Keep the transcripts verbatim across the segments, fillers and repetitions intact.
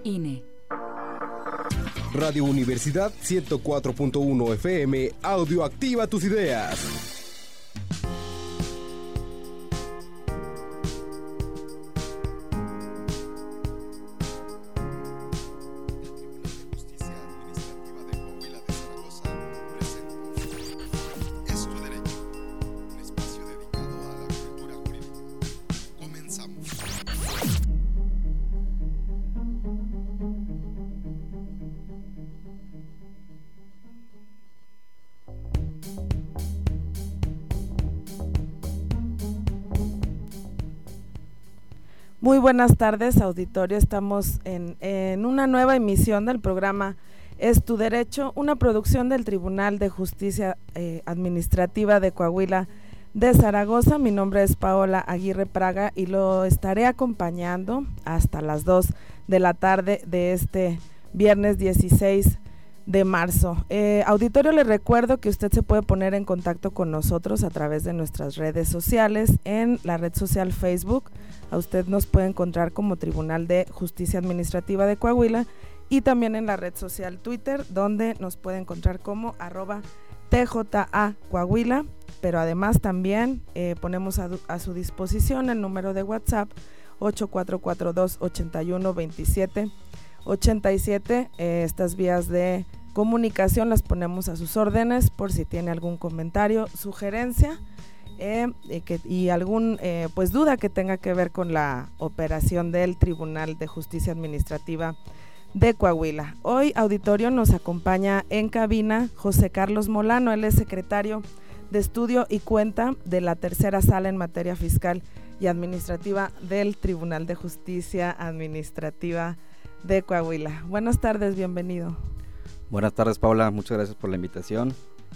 I N E. Radio Universidad ciento cuatro punto uno F M, audio activa tus ideas. Muy buenas tardes, auditorio. Estamos en, en una nueva emisión del programa Es tu Derecho, una producción del Tribunal de Justicia eh, Administrativa de Coahuila de Zaragoza. Mi nombre es Paola Aguirre Praga y lo estaré acompañando hasta las dos de la tarde de este viernes dieciséis de marzo. Eh, auditorio, le recuerdo que usted se puede poner en contacto con nosotros a través de nuestras redes sociales. En la red social Facebook, a usted nos puede encontrar como Tribunal de Justicia Administrativa de Coahuila, y también en la red social Twitter, donde nos puede encontrar como arroba T J A Coahuila, pero además también eh, ponemos a, a su disposición el número de WhatsApp ocho cuatro cuatro dos, ocho uno dos siete ochenta y siete. Eh, estas vías de comunicación las ponemos a sus órdenes por si tiene algún comentario, sugerencia eh, y, que, y algún eh, pues duda que tenga que ver con la operación del Tribunal de Justicia Administrativa de Coahuila. Hoy, auditorio, nos acompaña en cabina José Carlos Molano. Él es secretario de Estudio y Cuenta de la Tercera Sala en Materia Fiscal y Administrativa del Tribunal de Justicia Administrativa de Coahuila. Buenas tardes, bienvenido. Buenas tardes, Paula, muchas gracias por la invitación.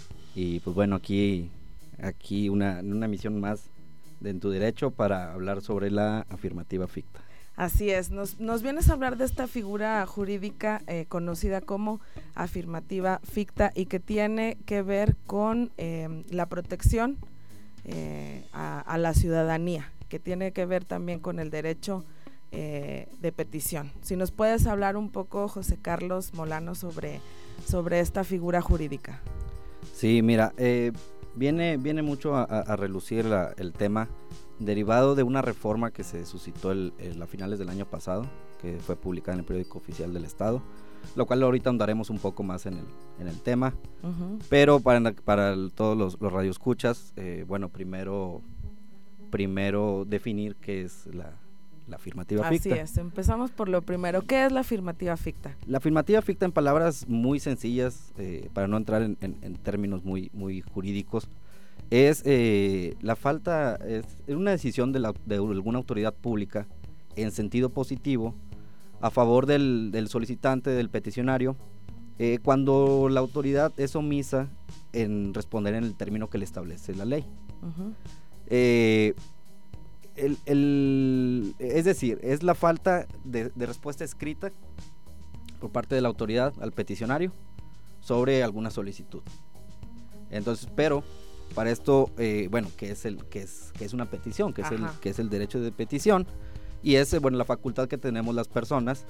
Y pues bueno, aquí, aquí una, una emisión más de En tu Derecho para hablar sobre la afirmativa ficta. Así es, nos, nos vienes a hablar de esta figura jurídica eh, conocida como afirmativa ficta y que tiene que ver con eh, la protección eh, a, a la ciudadanía, que tiene que ver también con el derecho Eh, de petición. Si nos puedes hablar un poco, José Carlos Molano, sobre, sobre esta figura jurídica. Sí, mira, eh, viene, viene mucho a, a relucir la, el tema derivado de una reforma que se suscitó el, el, a finales del año pasado, que fue publicada en el Periódico Oficial del Estado, lo cual ahorita ahondaremos un poco más en el, en el tema, uh-huh. Pero para, para el, todos los, los radioescuchas, eh, bueno, primero, primero definir qué es la la afirmativa Así ficta. Así es, empezamos por lo primero. ¿Qué es la afirmativa ficta? La afirmativa ficta, en palabras muy sencillas, eh, para no entrar en, en, en términos muy, muy jurídicos, es eh, la falta, es una decisión de, la, de alguna autoridad pública en sentido positivo a favor del, del solicitante, del peticionario, eh, cuando la autoridad es omisa en responder en el término que le establece la ley. Uh-huh. Eh, El, el, es decir, es la falta de, de respuesta escrita por parte de la autoridad al peticionario sobre alguna solicitud. Entonces, pero para esto, eh, bueno, que es el que es que es una petición, que es el que es el derecho de petición, y es bueno la facultad que tenemos las personas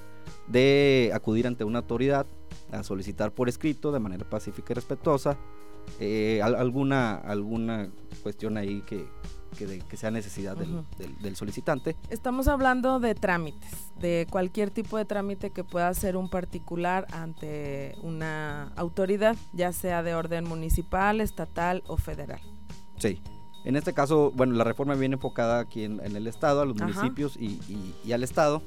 de acudir ante una autoridad a solicitar por escrito de manera pacífica y respetuosa eh, alguna alguna cuestión ahí que Que, de, que sea necesidad del, uh-huh. del, del solicitante. Estamos hablando de trámites, de cualquier tipo de trámite que pueda hacer un particular ante una autoridad, ya sea de orden municipal, estatal o federal. Sí, en este caso, bueno, la reforma viene enfocada aquí en, en el estado, a los Ajá. municipios y, y, y al estado,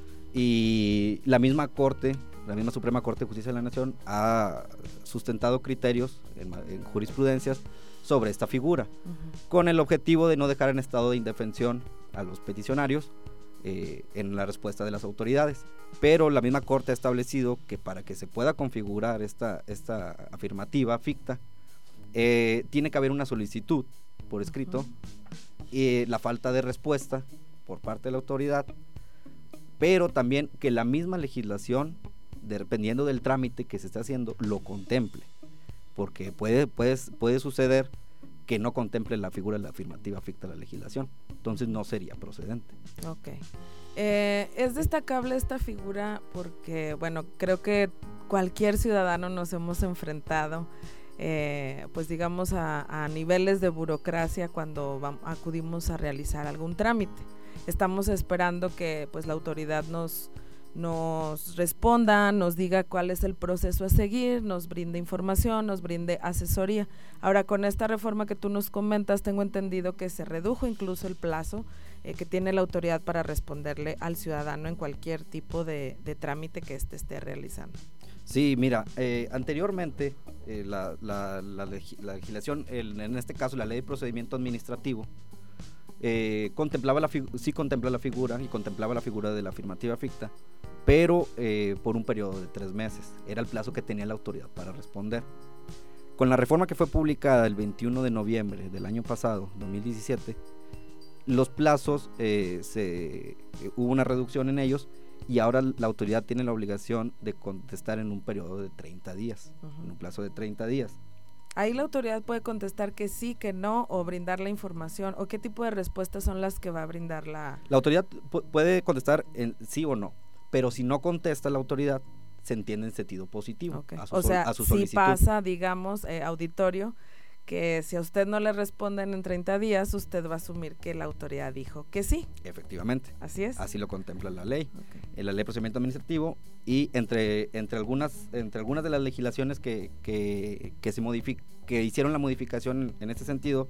y la misma corte, la misma Suprema Corte de Justicia de la Nación ha sustentado criterios en, en jurisprudencias sobre esta figura, uh-huh. con el objetivo de no dejar en estado de indefensión a los peticionarios eh, en la respuesta de las autoridades. Pero la misma Corte ha establecido que para que se pueda configurar esta, esta afirmativa ficta, eh, tiene que haber una solicitud por escrito, uh-huh. y la falta de respuesta por parte de la autoridad, pero también que la misma legislación, dependiendo del trámite que se esté haciendo, lo contemple. Porque puede, puede, puede suceder que no contemple la figura de la afirmativa ficta de la legislación, entonces no sería procedente. Ok. Eh, es destacable esta figura porque, bueno, creo que cualquier ciudadano nos hemos enfrentado, eh, pues digamos, a, a niveles de burocracia cuando vamos, acudimos a realizar algún trámite. Estamos esperando que pues la autoridad nos, nos responda, nos diga cuál es el proceso a seguir, nos brinde información, nos brinde asesoría. Ahora, con esta reforma que tú nos comentas, tengo entendido que se redujo incluso el plazo eh, que tiene la autoridad para responderle al ciudadano en cualquier tipo de, de trámite que éste esté realizando. Sí, mira, eh, anteriormente eh, la, la, la, leg- la legislación, el, en este caso la ley de procedimiento administrativo, eh, contemplaba la figu- sí contempla la figura y contemplaba la figura de la afirmativa ficta, pero eh, por un periodo de tres meses, era el plazo que tenía la autoridad para responder. Con la reforma que fue publicada el veintiuno de noviembre del año pasado, dos mil diecisiete, los plazos, eh, se, eh, hubo una reducción en ellos, y ahora la autoridad tiene la obligación de contestar en un periodo de treinta días, uh-huh. en un plazo de treinta días. Ahí la autoridad puede contestar que sí, que no, o brindar la información, o qué tipo de respuestas son las que va a brindar la... La autoridad pu- puede contestar en sí o no, pero si no contesta la autoridad, se entiende en sentido positivo. Okay. A su o sol- sea, a su si solicitud. pasa, digamos, eh, auditorio, que si a usted no le responden en treinta días, usted va a asumir que la autoridad dijo que sí. Efectivamente. Así es. Así lo contempla la ley, okay. en la ley de procedimiento administrativo, y entre, entre, algunas, entre algunas de las legislaciones que, que, que, se modific- que hicieron la modificación en, en este sentido,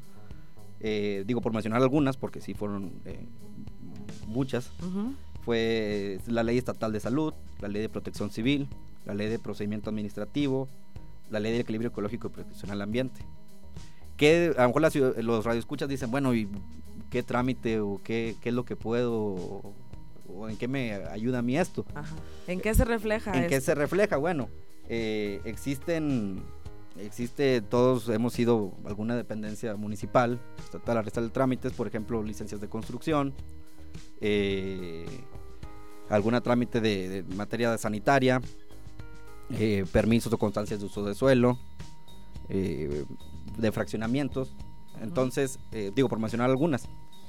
eh, digo por mencionar algunas, porque sí fueron eh, muchas, uh-huh. fue la ley estatal de salud, la ley de protección civil, la ley de procedimiento administrativo, la ley de equilibrio ecológico y protección al ambiente. Que a lo mejor las, los radioescuchas dicen, bueno, ¿y qué trámite o qué, qué es lo que puedo o, o en qué me ayuda a mí esto? Ajá. ¿En qué se refleja ¿En esto? qué se refleja? Bueno, eh, existen, existe, todos hemos sido alguna dependencia municipal, estatal, a realizar trámites, por ejemplo, licencias de construcción, eh, alguna trámite de, de materia sanitaria, eh, permisos o constancias de uso de suelo, eh, de fraccionamientos. Entonces, eh, digo, por mencionar algunas.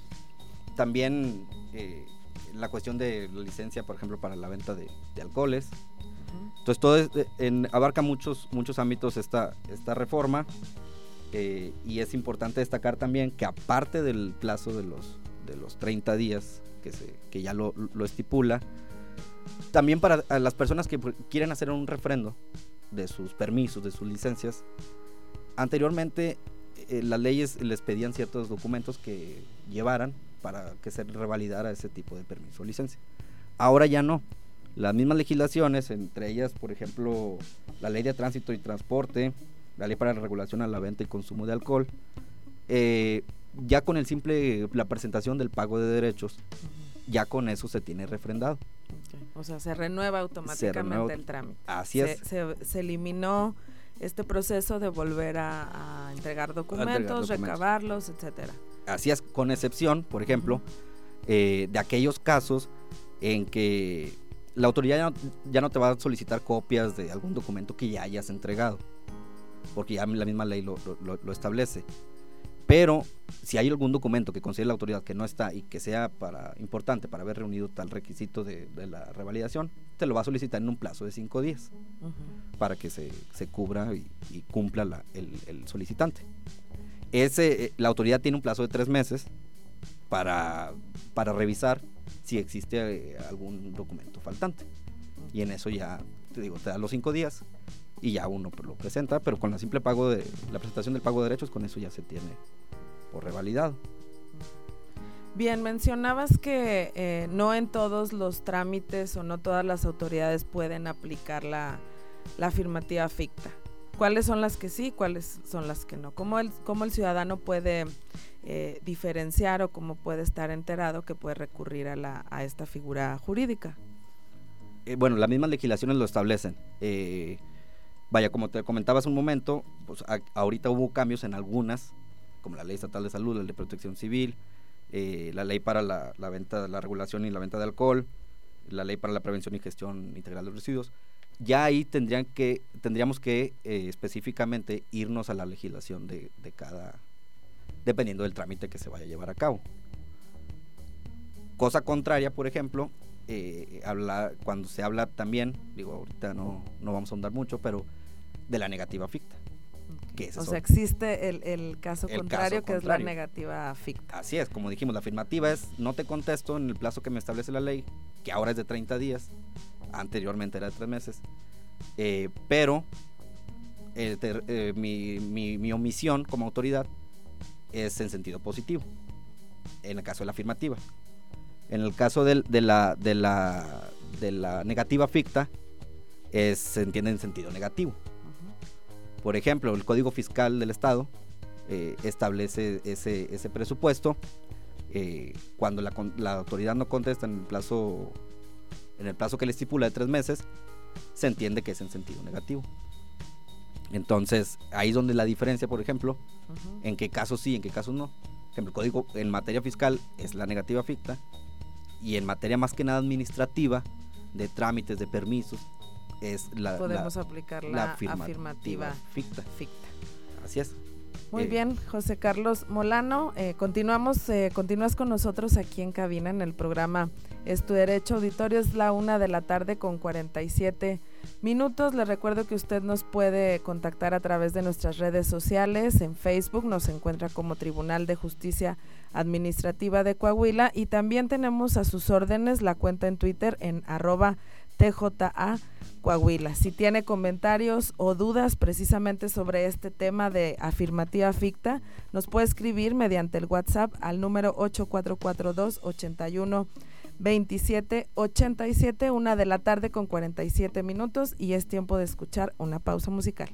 También eh, la cuestión de la licencia, por ejemplo, para la venta de, de alcoholes. Uh-huh. Entonces, todo es, en, abarca muchos, muchos ámbitos esta, esta reforma, eh, y es importante destacar también que aparte del plazo de los, de los treinta días, que, se, que ya lo, lo estipula, también para las personas que quieren hacer un refrendo de sus permisos, de sus licencias, anteriormente eh, las leyes les pedían ciertos documentos que llevaran para que se revalidara ese tipo de permiso o licencia. Ahora ya no. Las mismas legislaciones, entre ellas, por ejemplo, la ley de tránsito y transporte, la ley para la regulación a la venta y consumo de alcohol, eh, ya con el simple, la presentación del pago de derechos, uh-huh. ya con eso se tiene refrendado. Okay. O sea, se renueva automáticamente se renueva, el trámite. Así se, es. Se, se eliminó este proceso de volver a, a entregar documentos, a entregar documentos, recabarlos, etcétera. Así es, con excepción, por ejemplo, uh-huh. eh, de aquellos casos en que la autoridad ya no, ya no te va a solicitar copias de algún documento que ya hayas entregado, porque ya la misma ley lo, lo, lo establece. Pero si hay algún documento que considere la autoridad que no está y que sea para, importante para haber reunido tal requisito de, de la revalidación, te lo va a solicitar en un plazo de cinco días uh-huh. para que se, se cubra y, y cumpla la, el, el solicitante. Ese, la autoridad tiene un plazo de tres meses para, para revisar si existe eh, algún documento faltante. Y en eso ya, te digo, te da los cinco días y ya uno lo presenta, pero con la simple pago de la presentación del pago de derechos, con eso ya se tiene por revalidado. Bien, mencionabas que eh, no en todos los trámites o no todas las autoridades pueden aplicar la, la afirmativa ficta. ¿Cuáles son las que sí, cuáles son las que no? ¿Cómo el, cómo el ciudadano puede eh, diferenciar o cómo puede estar enterado que puede recurrir a, la, a esta figura jurídica? Eh, bueno, las mismas legislaciones lo establecen. Eh, Vaya, como te comentaba hace un momento, pues a, ahorita hubo cambios en algunas, como la ley estatal de salud, la ley de protección civil, eh, la ley para la, la venta, la regulación y la venta de alcohol, la ley para la prevención y gestión integral de los residuos. Ya ahí tendrían que, tendríamos que eh, específicamente irnos a la legislación de, de cada, dependiendo del trámite que se vaya a llevar a cabo. Cosa contraria, por ejemplo, eh, habla, cuando se habla también, digo, ahorita no, no vamos a ahondar mucho, pero de la negativa ficta. Okay. Que es o eso. sea, existe el, el caso El contrario, caso que contrario. es la negativa ficta. Así es, como dijimos, la afirmativa es no te contesto en el plazo que me establece la ley, que ahora es de treinta días, anteriormente era de tres meses, eh, pero eh, ter, eh, mi, mi, mi omisión como autoridad es en sentido positivo, en el caso de la afirmativa. En el caso de, de, la, de, la, de la negativa ficta, es, se entiende en sentido negativo. Uh-huh. Por ejemplo, el Código Fiscal del Estado eh, establece ese, ese presupuesto. Eh, cuando la, la autoridad no contesta en el plazo en el plazo que le estipula de tres meses, se entiende que es en sentido negativo. Entonces, ahí es donde la diferencia, por ejemplo, uh-huh. en qué casos sí, en qué casos no. Por ejemplo, el código en materia fiscal es la negativa ficta, y en materia más que nada administrativa, de trámites, de permisos, es la, podemos la, aplicar la, la afirmativa, afirmativa ficta. ficta. Así es. Muy eh, bien, José Carlos Molano, eh, continuamos, eh, continúas con nosotros aquí en cabina en el programa Es Tu Derecho. Auditorio, es la una de la tarde con cuarenta y siete minutos. Les recuerdo que usted nos puede contactar a través de nuestras redes sociales. En Facebook nos encuentra como Tribunal de Justicia Administrativa de Coahuila, y también tenemos a sus órdenes la cuenta en Twitter en arroba T J A Coahuila. Si tiene comentarios o dudas precisamente sobre este tema de afirmativa ficta, nos puede escribir mediante el WhatsApp al número ocho cuatro cuatro dos, ocho uno, veintisiete ochenta y siete, una de la tarde con cuarenta y siete minutos, y es tiempo de escuchar una pausa musical.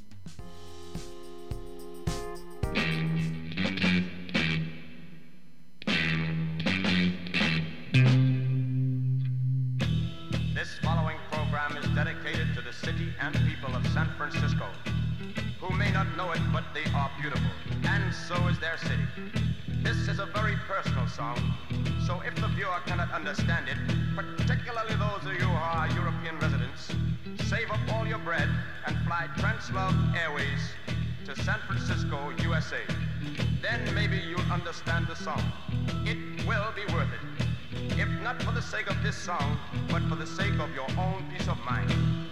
This following program is dedicated to the city and people of San Francisco, who may not know it, but they are beautiful, and so is their city. This is a very personal song, so if the viewer cannot understand it, particularly those of you who are European residents, save up all your bread and fly Translove Airways to San Francisco, U S A. Then maybe you'll understand the song. It will be worth it. If not for the sake of this song, but for the sake of your own peace of mind.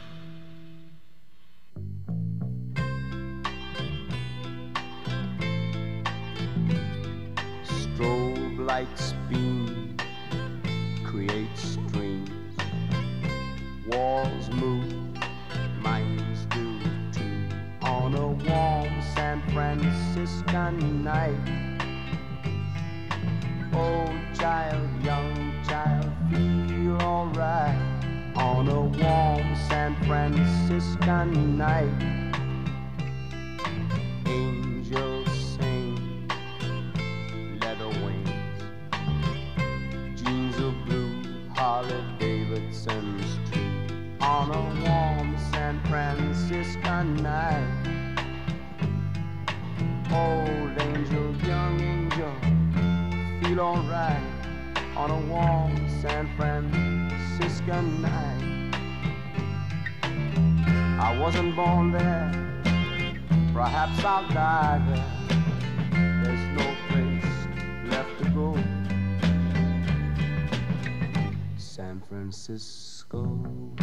Strobe lights beam, create streams. Walls move, minds do too. On a warm San Franciscan night, old child, young child, feel alright. On a warm San Franciscan night, angels sing, leather wings, jeans of blue, Harley Davidson street. On a warm San Franciscan night, old angel, young angel, feel alright. On a warm San Franciscan night, I wasn't born there, perhaps I'll die there. There's no place left to go. San Francisco.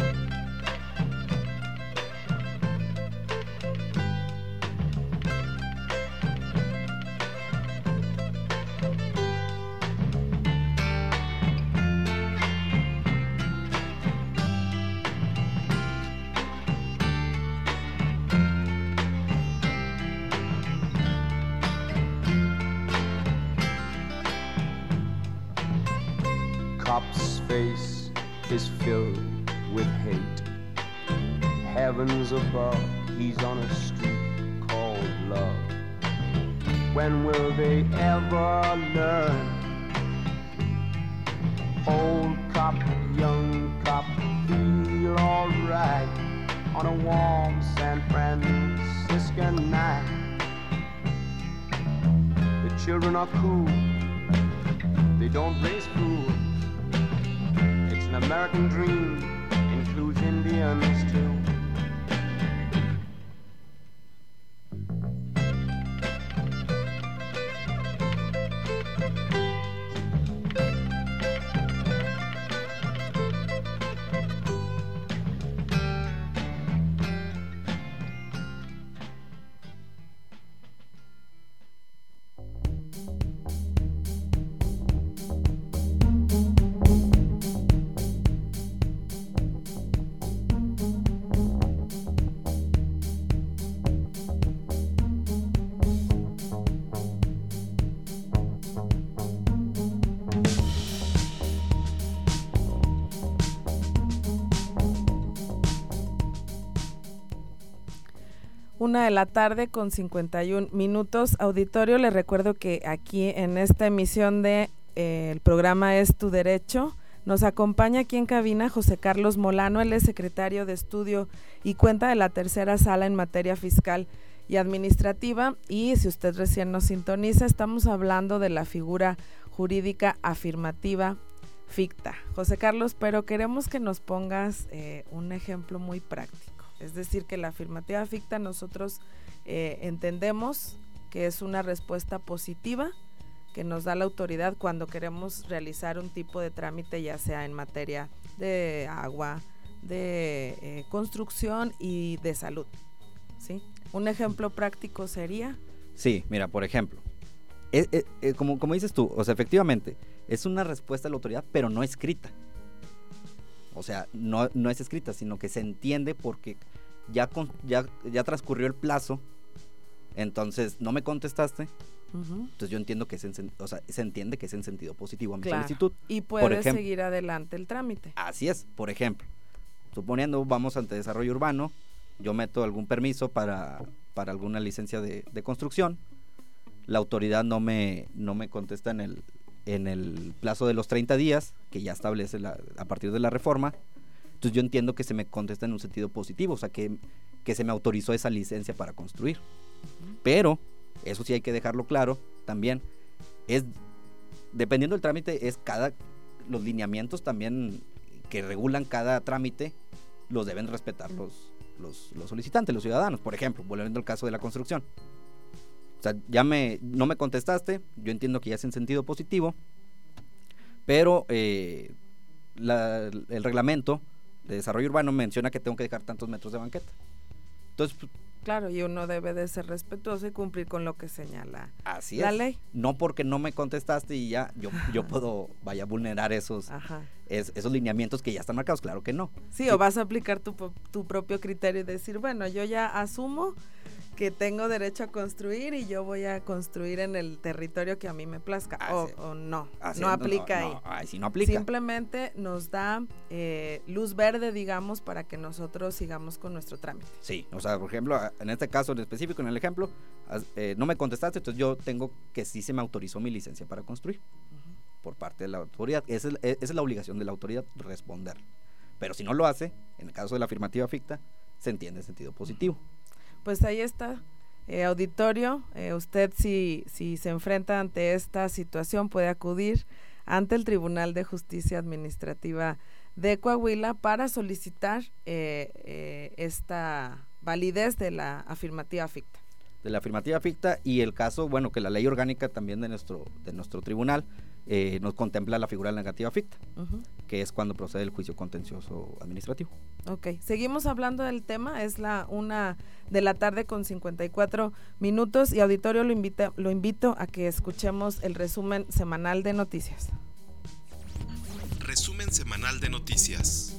Cop's face is filled with hate. Heavens above, he's on a street called love. When will they ever learn? Old cop, young cop, feel alright on a warm San Franciscan night. The children are cool, they don't raise fools. It's an American dream, includes Indians too. Una de la tarde con cincuenta y un minutos. Auditorio, les recuerdo que aquí en esta emisión de eh, el programa Es Tu Derecho, nos acompaña aquí en cabina José Carlos Molano. Él es secretario de estudio y cuenta de la tercera sala en materia fiscal y administrativa, y si usted recién nos sintoniza, estamos hablando de la figura jurídica afirmativa ficta. José Carlos, pero queremos que nos pongas eh, un ejemplo muy práctico. Es decir, que la afirmativa ficta nosotros eh, entendemos que es una respuesta positiva que nos da la autoridad cuando queremos realizar un tipo de trámite, ya sea en materia de agua, de eh, construcción y de salud, ¿sí? Un ejemplo práctico sería... Sí, mira, por ejemplo, es, es, es, como, como dices tú, o sea, efectivamente, es una respuesta de la autoridad, pero no escrita. O sea, no, no es escrita, sino que se entiende porque ya, con, ya, ya transcurrió el plazo, entonces no me contestaste, uh-huh. Entonces yo entiendo que es en, o sea, se entiende que es en sentido positivo a mi claro. solicitud. Y puedes seguir adelante el trámite. Así es, por ejemplo, suponiendo vamos ante desarrollo urbano, yo meto algún permiso para, para alguna licencia de, de construcción, la autoridad no me, no me contesta en el... en el plazo de los treinta días, que ya establece la, a partir de la reforma, entonces yo entiendo que se me contesta en un sentido positivo, o sea, que, que se me autorizó esa licencia para construir. Uh-huh. Pero, eso sí hay que dejarlo claro, también, es, dependiendo del trámite, es cada, los lineamientos también que regulan cada trámite, los deben respetar los, los, los solicitantes, los ciudadanos. Por ejemplo, volviendo al caso de la construcción. O sea, ya me, no me contestaste, yo entiendo que ya es en sentido positivo, pero eh, la, el reglamento de desarrollo urbano menciona que tengo que dejar tantos metros de banqueta. Entonces, claro, y uno debe de ser respetuoso y cumplir con lo que señala así la es. ley. No porque no me contestaste y ya yo, yo puedo, vaya a vulnerar esos, es, esos lineamientos que ya están marcados, claro que no. Sí, sí. O vas a aplicar tu, tu propio criterio y decir, bueno, yo ya asumo que tengo derecho a construir y yo voy a construir en el territorio que a mí me plazca, o, o no, Así, no aplica no, no, ahí. Ay, sí, no aplica. Simplemente nos da eh, luz verde, digamos, para que nosotros sigamos con nuestro trámite. Sí, o sea, por ejemplo, en este caso en específico, en el ejemplo, eh, no me contestaste, entonces yo tengo que sí se me autorizó mi licencia para construir, uh-huh. por parte de la autoridad. Esa es, esa es la obligación de la autoridad, responder. Pero si no lo hace, en el caso de la afirmativa ficta, se entiende en sentido positivo. Pues ahí está, eh, auditorio, eh, usted si, si se enfrenta ante esta situación puede acudir ante el Tribunal de Justicia Administrativa de Coahuila para solicitar eh, eh, esta validez de la afirmativa ficta. De la afirmativa ficta y el caso, bueno, que la ley orgánica también de nuestro, de nuestro tribunal eh, nos contempla la figura de la negativa ficta, uh-huh. que es cuando procede el juicio contencioso administrativo. Ok, seguimos hablando del tema, es la una de la tarde con cincuenta y cuatro minutos y auditorio lo, invita, lo invito a que escuchemos el resumen semanal de noticias. Resumen semanal de noticias.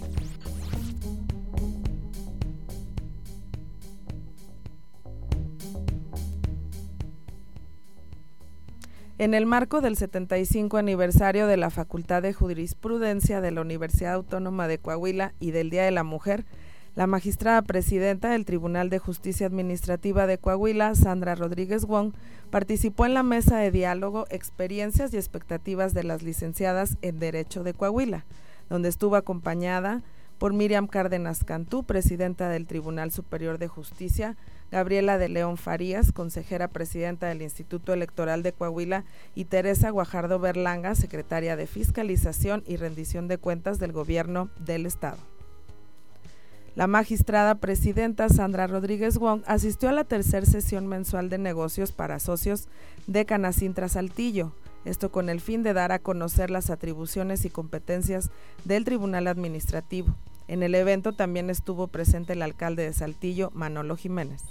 En el marco del setenta y cinco aniversario de la Facultad de Jurisprudencia de la Universidad Autónoma de Coahuila y del Día de la Mujer, la magistrada presidenta del Tribunal de Justicia Administrativa de Coahuila, Sandra Rodríguez Wong, participó en la mesa de diálogo Experiencias y expectativas de las licenciadas en Derecho de Coahuila, donde estuvo acompañada por Miriam Cárdenas Cantú, presidenta del Tribunal Superior de Justicia, Gabriela de León Farías, consejera presidenta del Instituto Electoral de Coahuila, y Teresa Guajardo Berlanga, secretaria de Fiscalización y Rendición de Cuentas del Gobierno del Estado. La magistrada presidenta Sandra Rodríguez Wong asistió a la tercera sesión mensual de negocios para socios de Canacintra Saltillo, esto con el fin de dar a conocer las atribuciones y competencias del Tribunal Administrativo. En el evento también estuvo presente el alcalde de Saltillo, Manolo Jiménez.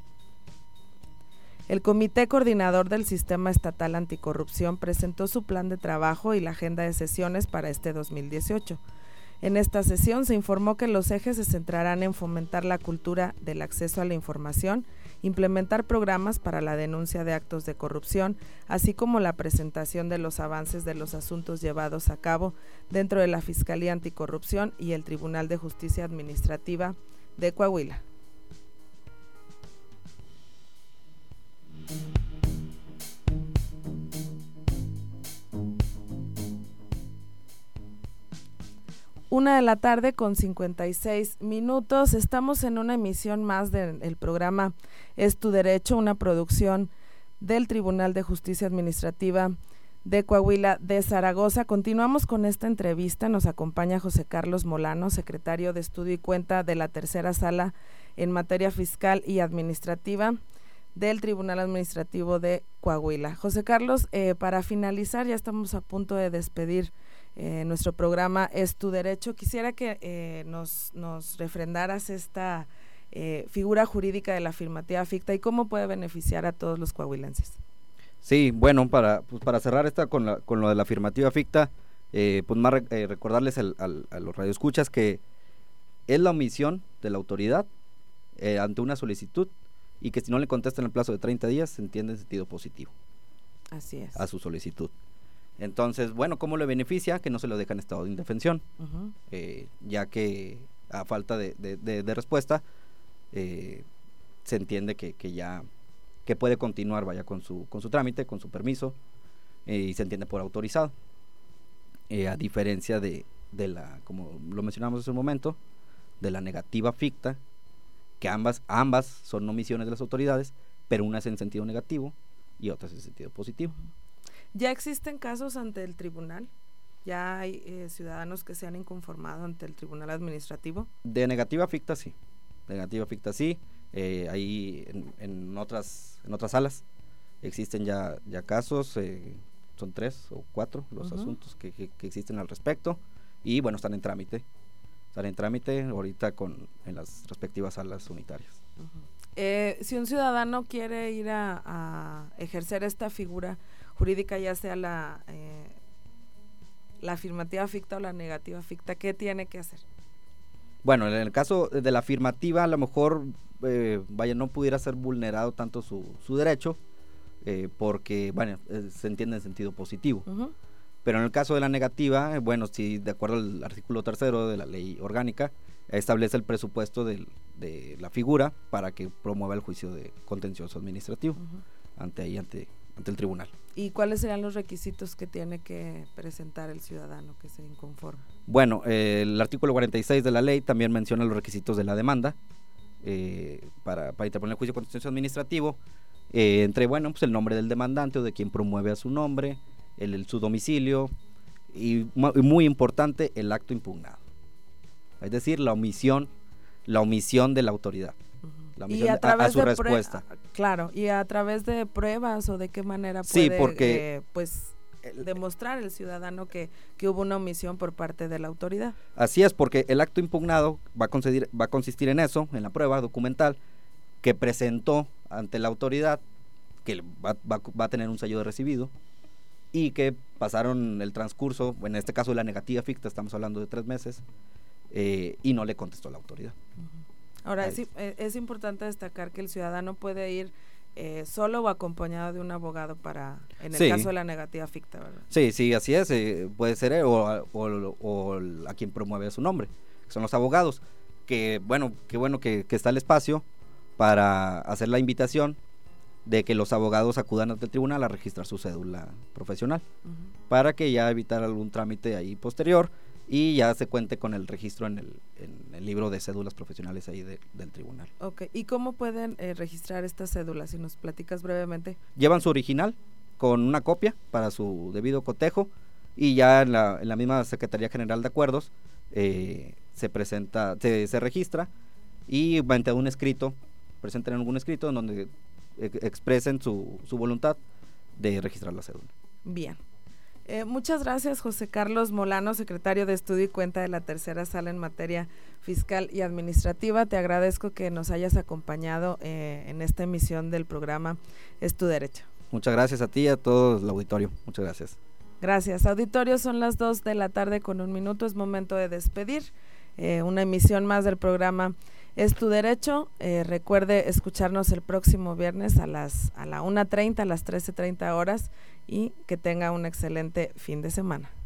El Comité Coordinador del Sistema Estatal Anticorrupción presentó su plan de trabajo y la agenda de sesiones para este dos mil dieciocho. En esta sesión se informó que los ejes se centrarán en fomentar la cultura del acceso a la información, implementar programas para la denuncia de actos de corrupción, así como la presentación de los avances de los asuntos llevados a cabo dentro de la Fiscalía Anticorrupción y el Tribunal de Justicia Administrativa de Coahuila. Una de la tarde con cincuenta y seis minutos. Estamos en una emisión más del programa Es tu Derecho, una producción del Tribunal de Justicia Administrativa de Coahuila de Zaragoza. Continuamos con esta entrevista. Nos acompaña José Carlos Molano, secretario de Estudio y Cuenta de la Tercera Sala en materia fiscal y administrativa del Tribunal Administrativo de Coahuila. José Carlos, eh, para finalizar, ya estamos a punto de despedir eh, nuestro programa Es tu Derecho. Quisiera que eh, nos, nos refrendaras esta eh, figura jurídica de la afirmativa ficta y cómo puede beneficiar a todos los coahuilenses. Sí, bueno, para, pues para cerrar esta con, la, con lo de la afirmativa ficta, eh, pues más eh, recordarles al, al, a los radioescuchas que es la omisión de la autoridad eh, ante una solicitud y que si no le contestan en el plazo de treinta días se entiende en sentido positivo. Así es. A su solicitud. Entonces, bueno, ¿cómo le beneficia? Que no se lo deja en estado de indefensión, Uh-huh. eh, ya que a falta de, de, de, de respuesta eh, se entiende que, que ya que puede continuar vaya con su con su trámite, con su permiso eh, y se entiende por autorizado, eh, a diferencia de, de la, como lo mencionamos hace un momento, de la negativa ficta, que ambas ambas son omisiones de las autoridades, pero una es en sentido negativo y otra es en sentido positivo. ¿Ya existen casos ante el tribunal? ¿Ya hay eh, ciudadanos que se han inconformado ante el tribunal administrativo? De negativa ficta sí, de negativa ficta sí, eh, ahí en, en otras en otras salas existen ya ya casos, eh, son tres o cuatro los Uh-huh. asuntos que, que, que existen al respecto y bueno, están en trámite, están en trámite ahorita con en las respectivas salas unitarias. Uh-huh. Eh, si un ciudadano quiere ir a, a ejercer esta figura jurídica, ya sea la eh, la afirmativa ficta o la negativa ficta, ¿qué tiene que hacer? Bueno, en el caso de la afirmativa, a lo mejor eh, vaya, no pudiera ser vulnerado tanto su, su derecho, eh, porque bueno, eh, se entiende en sentido positivo. Uh-huh. Pero en el caso de la negativa, eh, bueno, si de acuerdo al artículo tercero de la ley orgánica, establece el presupuesto del, de la figura para que promueva el juicio de contencioso administrativo Uh-huh. ante ahí ante ante el tribunal. ¿Y cuáles serían los requisitos que tiene que presentar el ciudadano que se inconforme? Bueno, eh, el artículo cuarenta y seis de la ley también menciona los requisitos de la demanda eh, para, para interponer el juicio de contencioso administrativo, eh, entre, bueno, pues el nombre del demandante o de quien promueve a su nombre, el, el su domicilio y mu- muy importante, el acto impugnado. Es decir, la omisión, la omisión de la autoridad. La omisión Y a de- través a su de respuesta. prue- claro, y a través de pruebas o de qué manera Sí, puede porque- eh, pues demostrar el ciudadano que, que hubo una omisión por parte de la autoridad. Así es, porque el acto impugnado va a, concedir, va a consistir en eso, en la prueba documental que presentó ante la autoridad, que va, va, va a tener un sello de recibido, y que pasaron el transcurso, en este caso de la negativa ficta, estamos hablando de tres meses, eh, y no le contestó la autoridad. Ahora, Ahí. es, eh, es importante destacar que el ciudadano puede ir eh, solo o acompañado de un abogado para, en el Sí. caso de la negativa ficta, ¿verdad? Sí, sí, así es, eh, puede ser él o, a- o, o a quien promueve su nombre, que son los abogados, que bueno, qué bueno que, que está el espacio para hacer la invitación de que los abogados acudan ante el tribunal a registrar su cédula profesional, Uh-huh. para que ya evitar algún trámite ahí posterior y ya se cuente con el registro en el, en el libro de cédulas profesionales ahí de- del tribunal. Ok, ¿y cómo pueden eh, registrar estas cédulas? Si nos platicas brevemente. Llevan su original con una copia para su debido cotejo y ya en la, en la misma Secretaría General de Acuerdos eh, se presenta, se, se registra y mediante un escrito, presenten algún escrito en donde eh, expresen su, su voluntad de registrar la cédula. Bien. Eh, muchas gracias, José Carlos Molano, secretario de Estudio y Cuenta de la Tercera Sala en materia fiscal y administrativa. Te agradezco que nos hayas acompañado eh, en esta emisión del programa Es tu Derecho. Muchas gracias a ti y a todo el auditorio. Muchas gracias. Gracias. Auditorio, son las dos de la tarde con un minuto. Es momento de despedir eh, una emisión más del programa Es tu Derecho. Eh, recuerde escucharnos el próximo viernes a las a la una treinta, a las trece treinta horas, y que tenga un excelente fin de semana.